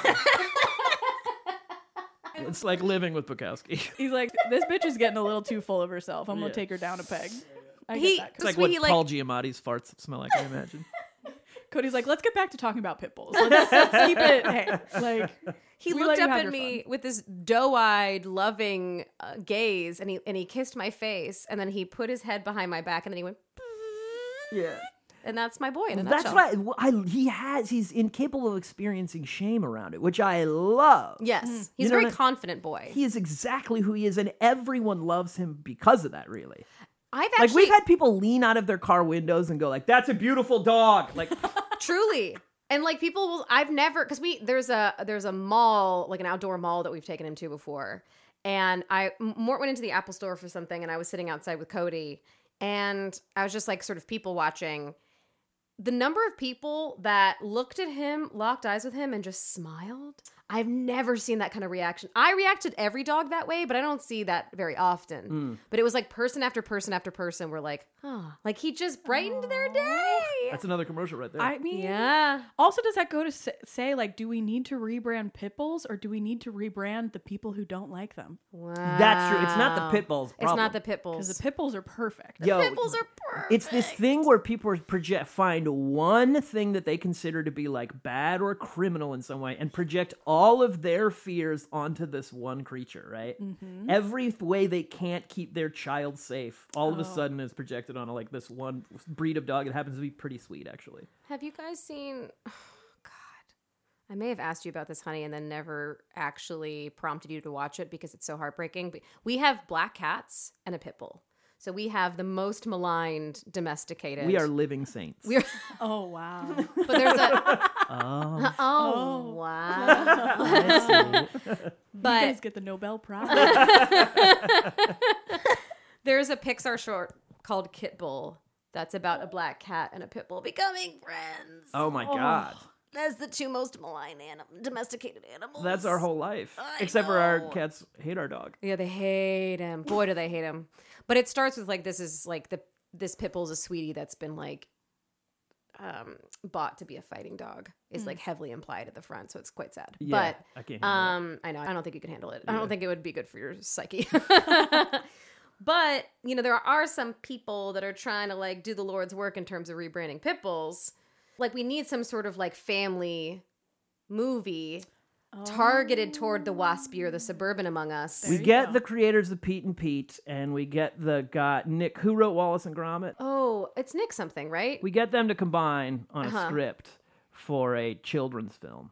It's like living with Bukowski. He's like, this bitch is getting a little too full of herself. I'm gonna Yeah. take her down a peg. I He- get that. It's like Sweet, what he, like- Paul Giamatti's farts smell like, I imagine. Cody's like, let's get back to talking about pit bulls. Let's keep it. Hey, He we looked let you up have at your me fun. with this doe-eyed, loving gaze, and he kissed my face, and then he put his head behind my back, and then he went, Yeah. and that's my boy in a That's nutshell. why he's incapable of experiencing shame around it, which I love. Yes, You he's a know very what I- confident boy. He is exactly who he is, and everyone loves him because of that, really. I've Like, actually we've had people lean out of their car windows and go like, that's a beautiful dog. Like, truly. And people will, I've never, because there's a mall, an outdoor mall that we've taken him to before. And Mort went into the Apple store for something, and I was sitting outside with Cody, and I was just sort of people watching. The number of people that looked at him, locked eyes with him, and just smiled. I've never seen that kind of reaction. I react to every dog that way, but I don't see that very often. But it was person after person after person were he just brightened their day. that's another commercial right there. I mean, Yeah. Also, does that go to say do we need to rebrand pit bulls, or do we need to rebrand the people who don't like them? Wow. That's true. It's not the pit bulls' It's problem. not the pit bulls. Because the pit bulls are perfect. Yo, Pit bulls are perfect. it's this thing where people find one thing that they consider to be bad or criminal in some way and project all of their fears onto this one creature, right? Mm-hmm. Every way they can't keep their child safe, all of a sudden is projected on this one breed of dog. It happens to be pretty sweet, actually. Have you guys seen? Oh, God, I may have asked you about this, honey, and then never actually prompted you to watch it because it's so heartbreaking. But we have black cats and a pit bull, so we have the most maligned domesticated. We are living saints. We're, Oh wow. but there's a. Oh, Oh wow! I see. You But guys get the Nobel Prize. there's a Pixar short called Kit Bull that's about a black cat and a pit bull becoming friends. Oh my God. That's the two most maligned domesticated animals. That's our whole life. I Except for our know. cats hate our dog. Yeah, they hate him. Boy, do they hate him. But it starts with this pit bull's a sweetie that's been bought to be a fighting dog is like heavily implied at the front, so it's quite sad. Yeah, But I can't handle it. I know, I don't think you can handle it. I don't think it would be good for your psyche. But, you know, there are some people that are trying to like do the Lord's work in terms of rebranding pit bulls. Like, we need some sort of like family movie targeted toward the waspier, the suburban among us. We get the creators of Pete and Pete, and we get the guy, Nick, who wrote Wallace and Gromit. Oh, it's Nick something, right? We get them to combine on a script for a children's film.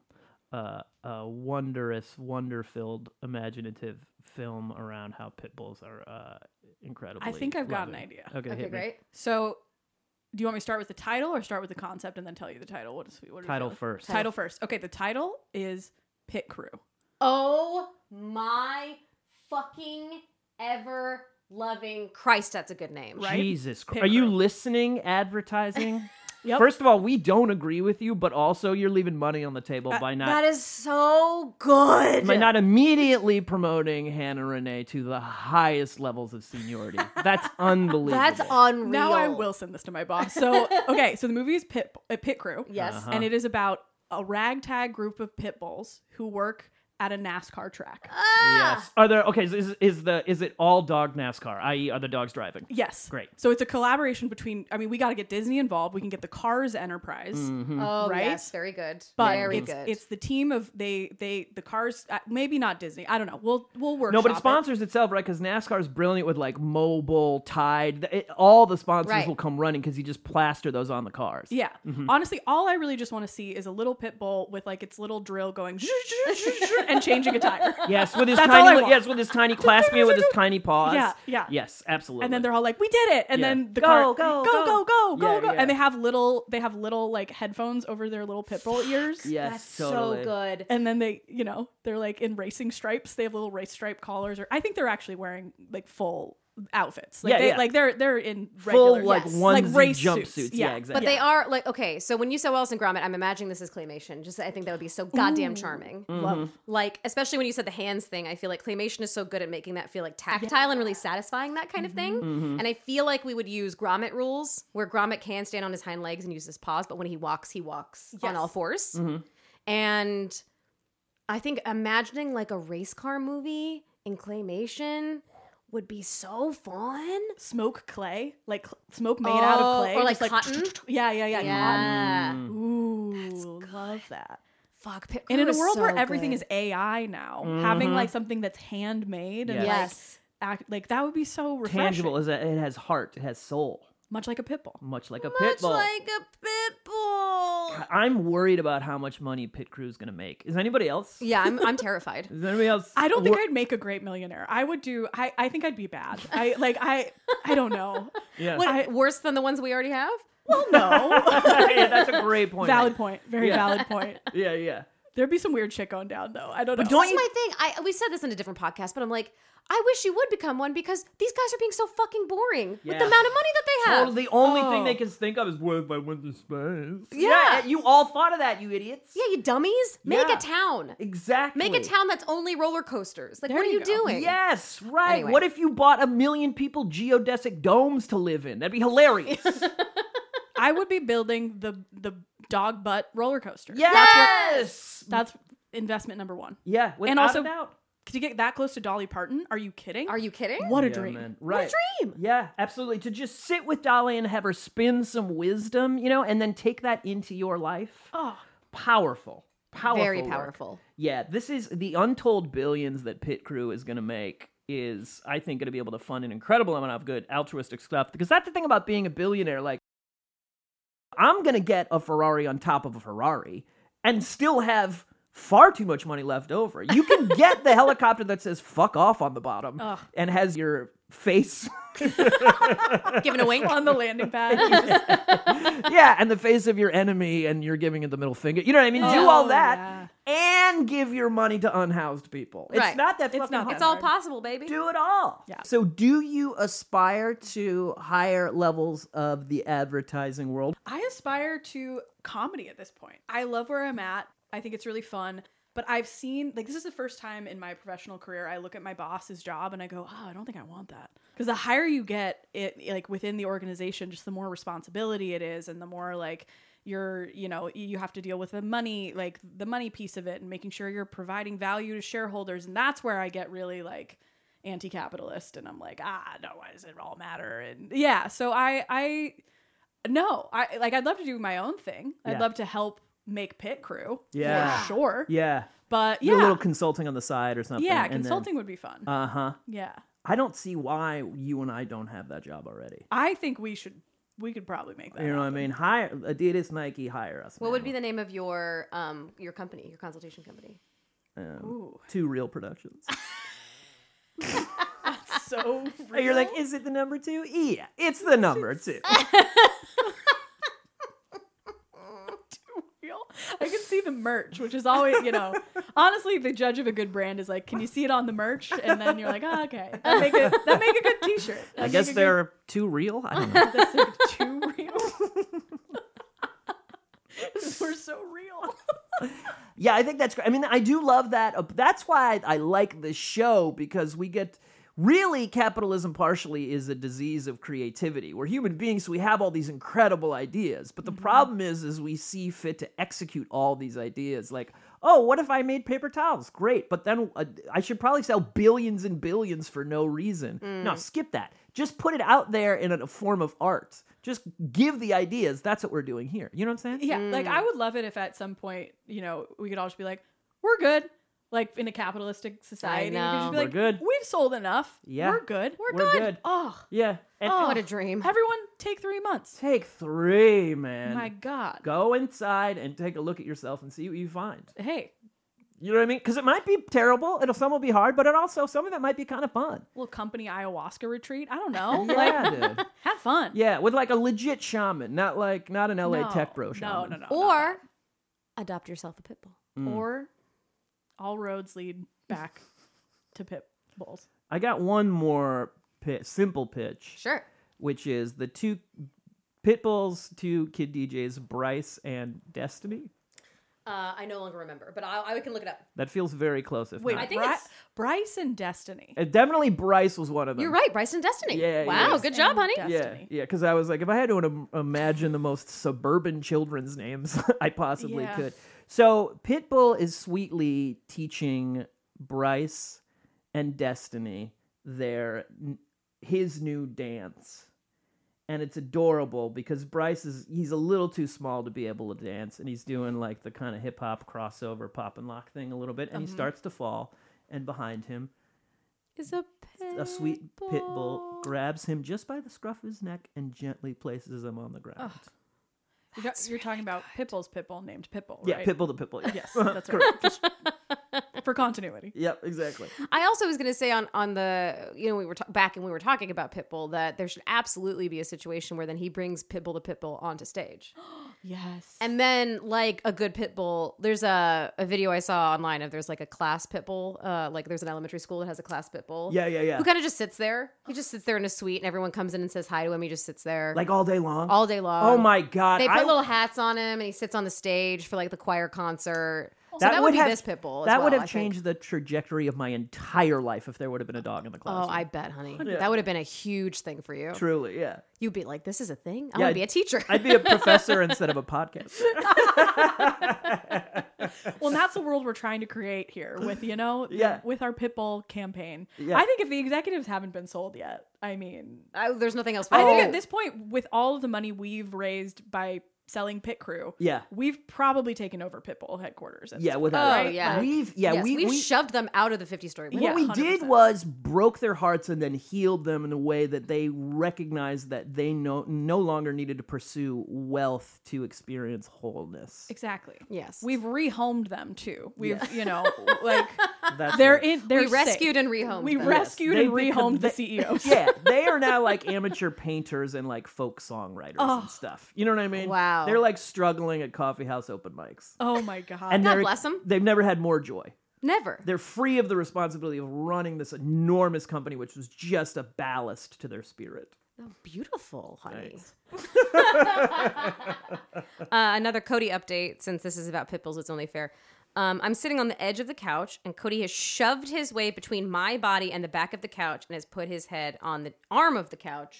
A wondrous, wonder-filled, imaginative film around how pit bulls are incredibly I think I've got an loving. idea. Okay, Okay, hit me. great. So, do you want me to start with the title or start with the concept and then tell you the title? What are you Title feeling? first. Title first. Okay, the title is Pit Crew. Oh my fucking ever loving Christ, that's a good name. Right? Jesus Christ. Pit Are you crew. listening, advertising? Yep. First of all, we don't agree with you, but also you're leaving money on the table by not That is so good. by not immediately promoting Hannah Renee to the highest levels of seniority. That's unbelievable. That's unreal. Now I will send this to my boss. So, okay, so the movie is Pit Crew. Yes. Uh-huh. And it is about a ragtag group of pit bulls who work at a NASCAR track. Yes. Are there okay? So is it all dog NASCAR? I.e., are the dogs driving? Yes. Great. So it's a collaboration between, I mean, we got to get Disney involved. We can get the Cars Enterprise. Oh, Right? yes, very good. But very it's, good. it's the team of the Cars, maybe not Disney. I don't know. We'll work. No, but it sponsors itself, right? Because NASCAR is brilliant with like Mobile, Tide. All the sponsors Right. will come running because you just plaster those on the cars. Yeah. Honestly, all I really just want to see is a little pit bull with like its little drill going and changing a tire. Yes, with his That's all I tiny. want. Yes, with his tiny, clasping it with his tiny paws. Yeah, yeah. Yes, absolutely. And then they're all like, "We did it!" And Yeah. then the Go, car, go, go, go. Yeah, go, yeah. and they have little like headphones over their little pit bull ears. yes, That's totally. so good. And then they, they're like in racing stripes. They have little race stripe collars, or I think they're actually wearing like full outfits. Like Yeah, they, yeah. like they're in Full regular, like yes. onesie like race jumpsuits. suits. Yeah, Yeah. exactly. But they are like, okay, so when you said Wallace and Gromit, I'm imagining this is claymation. Just I think that would be so goddamn charming. Love. Like, especially when you said the hands thing, I feel like claymation is so good at making that feel like tactile and really satisfying, that kind of thing. Mm-hmm. And I feel like we would use Gromit rules, where Gromit can stand on his hind legs and use his paws, but when he walks on all fours. Mm-hmm. And I think imagining like a race car movie in claymation would be so fun. Smoke clay, like smoke made out of clay, or like just cotton. Yeah. Yeah. Cotton. Ooh, love that. Fuck. Pit And in Crew a is world where so everything good. is AI now, having like something that's handmade and Yes. like that would be so refreshing. Tangible is that it has heart, it has soul, Much like a pit bull. much like a Much pit bull. like a pit bull. I'm worried about how much money Pit Crew's gonna make. Is anybody else? Yeah, I'm terrified. Is anybody else? I don't think I'd make a great millionaire. I would do. I think I'd be bad. I don't know. Yeah. What, worse than the ones we already have? Well, no. Yeah, that's a great point. Valid point. Very Yeah. valid point. Yeah, yeah. There'd be some weird shit going down though. I don't know. This is my thing. We said this in a different podcast, but I'm like, I wish you would become one because these guys are being so fucking boring with Yeah. the amount of money that they have. Totally, the only thing Oh. they can think of is, what if I went to space? Yeah. You all thought of that, you idiots. Yeah, you dummies. Make Yeah. a town. Exactly. Make a town that's only roller coasters. Like, There what are you you go. doing? Yes, right. Anyway. What if you bought 1 million people geodesic domes to live in? That'd be hilarious. I would be building the dog butt roller coaster. Yes. That's investment number one. Yeah, without And also- a doubt. To get that close to Dolly Parton, are you kidding? Are you kidding? What a Yeah, dream. man. Right. dream. Yeah, absolutely. To just sit with Dolly and have her spin some wisdom, and then take that into your life. Oh, Powerful. Powerful. Very work. powerful. Yeah, this is the untold billions that Pit Crew is going to make is, I think, going to be able to fund an incredible amount of good altruistic stuff. Because that's the thing about being a billionaire. Like, I'm going to get a Ferrari on top of a Ferrari and still have far too much money left over. You can get the helicopter that says fuck off on the bottom Ugh. and has your face, Giving a wink. on the landing pad. yeah, and the face of your enemy, and you're giving it the middle finger. You know what I mean? Do Oh, all that and give your money to unhoused people. It's Right. not that It's fucking not hard. It's all possible, baby. Do it all. Yeah. So do you aspire to higher levels of the advertising world? I aspire to comedy at this point. I love where I'm at. I think it's really fun. But I've seen, like, this is the first time in my professional career I look at my boss's job and I go, oh, I don't think I want that. Because the higher you get it, like, within the organization, just the more responsibility it is and the more, like, you have to deal with the money piece of it and making sure you're providing value to shareholders. And that's where I get really like anti-capitalist, and I'm like, no, why does it all matter? And yeah, so I'd love to do my own thing. I'd love to help make Pit Crew. Yeah. For sure. Yeah. But Do a little consulting on the side or something. yeah, and consulting would be fun. Then, uh-huh. Yeah. I don't see why you and I don't have that job already. I think we could probably make that You know what I happen. mean? Hire Adidas, Nike, hire us. What would be the name of your company, your consultation company? Ooh. Two Real Productions. So And you're like, is it the number 2? Yeah, it's the number 2. real. I can see the merch, which is always, honestly, the judge of a good brand is like, can you see it on the merch? And then you're like, okay, that make a good T-shirt. I guess they're too real. I don't know. That's like too real. We're so real. Yeah, I think that's great. I mean, I do love that. That's why I like this show, because we get... Really, capitalism partially is a disease of creativity. We're human beings, so we have all these incredible ideas. But the problem is we see fit to execute all these ideas. Like, oh, what if I made paper towels? Great, but then I should probably sell billions and billions for no reason. No, skip that. Just put it out there in a form of art. Just give the ideas. That's what we're doing here. You know what I'm saying? Yeah, like I would love it if at some point, we could all just be like, we're good. Like in a capitalistic society, we could just be We're like, good. we've sold enough. Yeah. We're good. We're good. Oh, Yeah. And What a dream. everyone take 3 months. take 3, man. My God. Go inside and take a look at yourself and see what you find. Hey, You know what I mean? Because it might be terrible. Some will be hard, but some of it might be kind of fun. little company ayahuasca retreat. I don't know. Yeah, dude. Have fun. Yeah, with like a legit shaman, not an LA No, tech bro shaman. No. Or adopt yourself a pit bull. Or all roads lead back to pit bulls. I got one more simple pitch, Sure. which is the 2 pit bulls, 2 kid DJs, Bryce and Destiny. I no longer remember, but I can look it up. That feels very close. Wait, I think it's- Bryce and Destiny. Definitely Bryce was one of them. You're right, Bryce and Destiny. Yeah, Wow, yeah. good job, honey. Destiny. Yeah, because I was like, if I had to imagine the most suburban children's names I possibly Yeah. could. So Pitbull is sweetly teaching Bryce and Destiny his new dance. And it's adorable because Bryce he's a little too small to be able to dance, and he's doing like the kind of hip hop crossover pop and lock thing a little bit, and he starts to fall, and behind him Is a sweet pit bull grabs him just by the scruff of his neck and gently places him on the ground. You're talking about Pitbull's Pitbull named Pitbull, Yeah, right? Pitbull the Pitbull. Yeah. Yes, that's right. Just for continuity. Yep, exactly. I also was going to say on the, we were back and we were talking about Pitbull, that there should absolutely be a situation where then he brings Pitbull the Pitbull onto stage. Yes. And then, like a good Pitbull, there's a video I saw online of there's like a class Pitbull, like there's an elementary school that has a class Pitbull. Yeah. Who kind of just sits there. He just sits there in a suite and everyone comes in and says hi to him. He just sits there. Like all day long? all day long. Oh my God. They put little hats on him and he sits on the stage for like the choir concert. So that would be this Pitbull as That would well, have I think. changed the trajectory of my entire life if there would have been a dog in the Oh, classroom. I bet, honey. Yeah. That would have been a huge thing for you. Truly, yeah. You'd be like, this is a thing? I Yeah, want to be a teacher. I'd be a professor instead of a podcaster. Well, and that's the world we're trying to create here with, Yeah. with our Pitbull campaign. Yeah. I think if the executives haven't been sold yet, I mean, There's nothing else. I think at this point, with all of the money we've raised by selling Pit Crew, Yeah. we've probably taken over Pitbull headquarters. At Yeah, this without Oh, a doubt. yeah. We've we've shoved them out of the 50-story window. What we 100%. did was broke their hearts and then healed them in a way that they recognized that they no longer needed to pursue wealth to experience wholeness. Exactly. Yes. We've rehomed them too. We've, like That's they're right. in. They're we rescued safe. and rehomed We them. rescued They and become- rehomed the they- CEOs. Yeah, they are now like amateur painters and like folk songwriters and stuff. You know what I mean? Wow. They're like struggling at coffee house open mics. Oh my god. And God they're- bless 'em. They've never had more joy. Never. They're free of the responsibility of running this enormous company, which was just a ballast to their spirit. Oh, beautiful, honey. Thanks. Another Cody update, since this is about Pitbulls, it's only fair. I'm sitting on the edge of the couch, and Cody has shoved his way between my body and the back of the couch and has put his head on the arm of the couch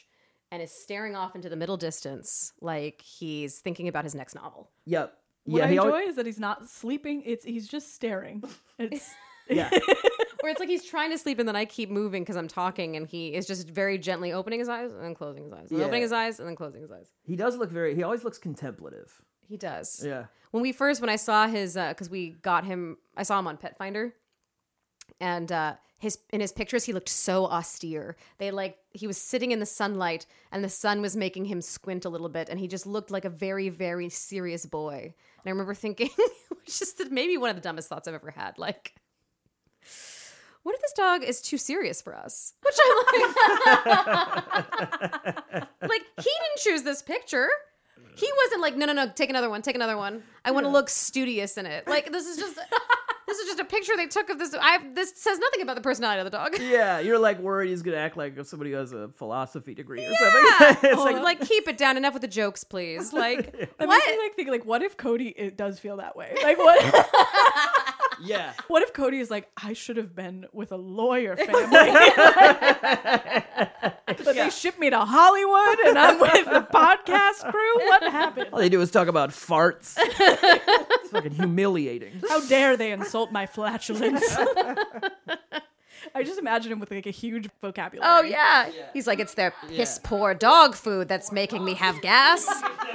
and is staring off into the middle distance like he's thinking about his next novel. Yep. What Yeah, I he enjoy always, is that he's not sleeping. He's just staring. It's yeah. Or it's like he's trying to sleep and then I keep moving because I'm talking and he is just very gently opening his eyes and then closing his eyes. And Yeah. opening his eyes and then closing his eyes. He does look he always looks contemplative. He does. Yeah. When I saw his, because I saw him on Pet Finder, and in his pictures he looked so austere. He was sitting in the sunlight, and the sun was making him squint a little bit, and he just looked like a very, very serious boy. And I remember thinking, which is maybe one of the dumbest thoughts I've ever had, like, what if this dog is too serious for us? Which I'm like, like, he didn't choose this picture. He wasn't like, no, take another one. I want to look studious in it. Like, this is just a picture they took of this. This says nothing about the personality of the dog. Yeah, you're like worried he's gonna act like somebody who has a philosophy degree or Yeah. something. It's like, keep it down. Enough with the jokes, please. Like, That what? makes me like think like, what if Cody does feel that way? Like what? yeah. What if Cody is like, I should have been with a lawyer family, but they shipped me to Hollywood and I'm with the podcast crew. What happened? All they do is talk about farts. It's fucking humiliating. How dare they insult my flatulence? I just imagine him with like a huge vocabulary. Oh yeah. He's like, it's their piss poor dog food that's making me have gas.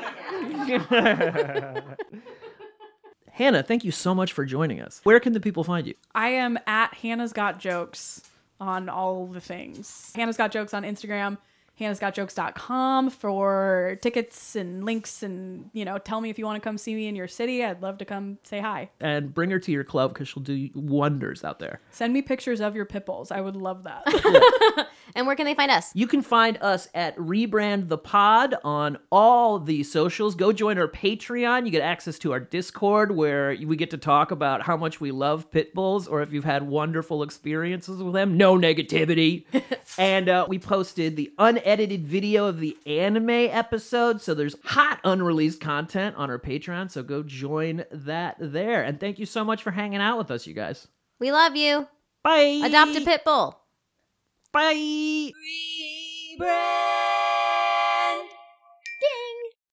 Hannah, thank you so much for joining us. Where can the people find you? I am at Hannah's Got Jokes on all the things. Hannah's Got Jokes on Instagram, hannahsgotjokes.com for tickets and links and, tell me if you want to come see me in your city. I'd love to come say hi. And bring her to your club because she'll do wonders out there. Send me pictures of your pit bulls. I would love that. And where can they find us? You can find us at Rebrand the Pod on all the socials. Go join our Patreon. You get access to our Discord where we get to talk about how much we love pit bulls or if you've had wonderful experiences with them. No negativity. And we posted the unedited video of the anime episode. So there's hot unreleased content on our Patreon. So go join that there. And thank you so much for hanging out with us, you guys. We love you. Bye. Adopt a pit bull. Bye. Rebrand.